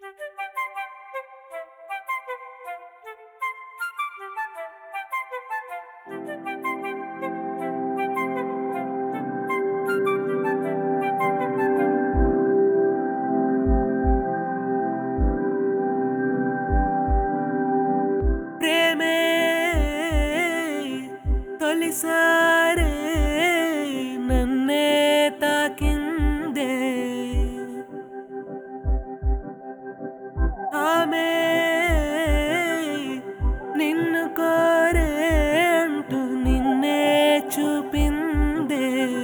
ప్రేమే తొలిసారే నన్నే తాకిందే ఆమె నిన్ను కోరే అంటూ నిన్నే చూపిందే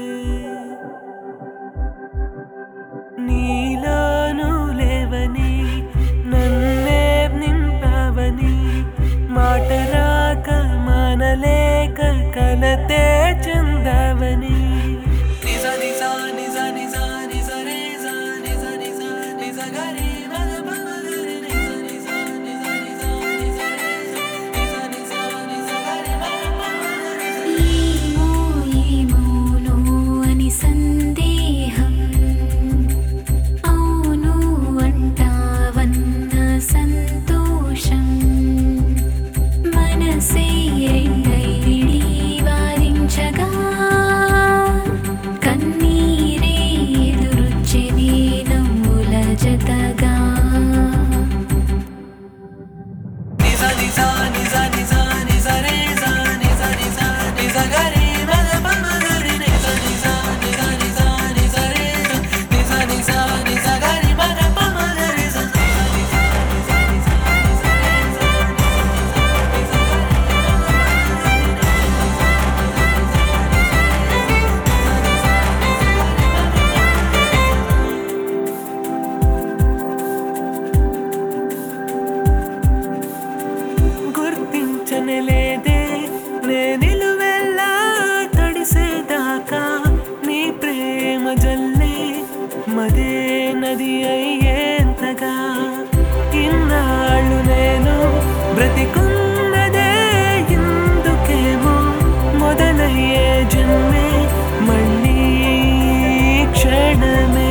నీలోను లేవని నన్నే నింపావని మాట రాక మానలేక కలతే చెందావని నిజ నిజ నిజ నిజ నిజ రే జా నిజ నిజ నిజ గరి మగ మగ గరి నిజ నిజ నిజ నిజ నిజ రే జా నిజ నిజ నిజ గరి మగ మగ గరి ఏమో ఏమోనో అని సందేహం అవును అంటావన్న సంతోషం మనసే రెండై వారించగా కన్నీరే ఎదురొచ్చెనే నవ్వుల జతగా నిజ నిజ నిజ నిజ నిజ రే జా నిజ నిజ నిజ గరి మగ మగ గరి నిజ నిజ నిజ నిజ నిజ రే జా నిజ నిజ నిజ గరి మగ మగ గరి జా గుర్తించనలేదే నే నిలువెల్లా తడిసేదాకా నీ ప్రేమ జల్లే మదే నది అయ్యేంతగా ఇన్నాళ్ళు నేను బ్రతికున్నదే ఇందుకేమో మొదలయ్యే జన్మే మళ్ళీ క్షణమే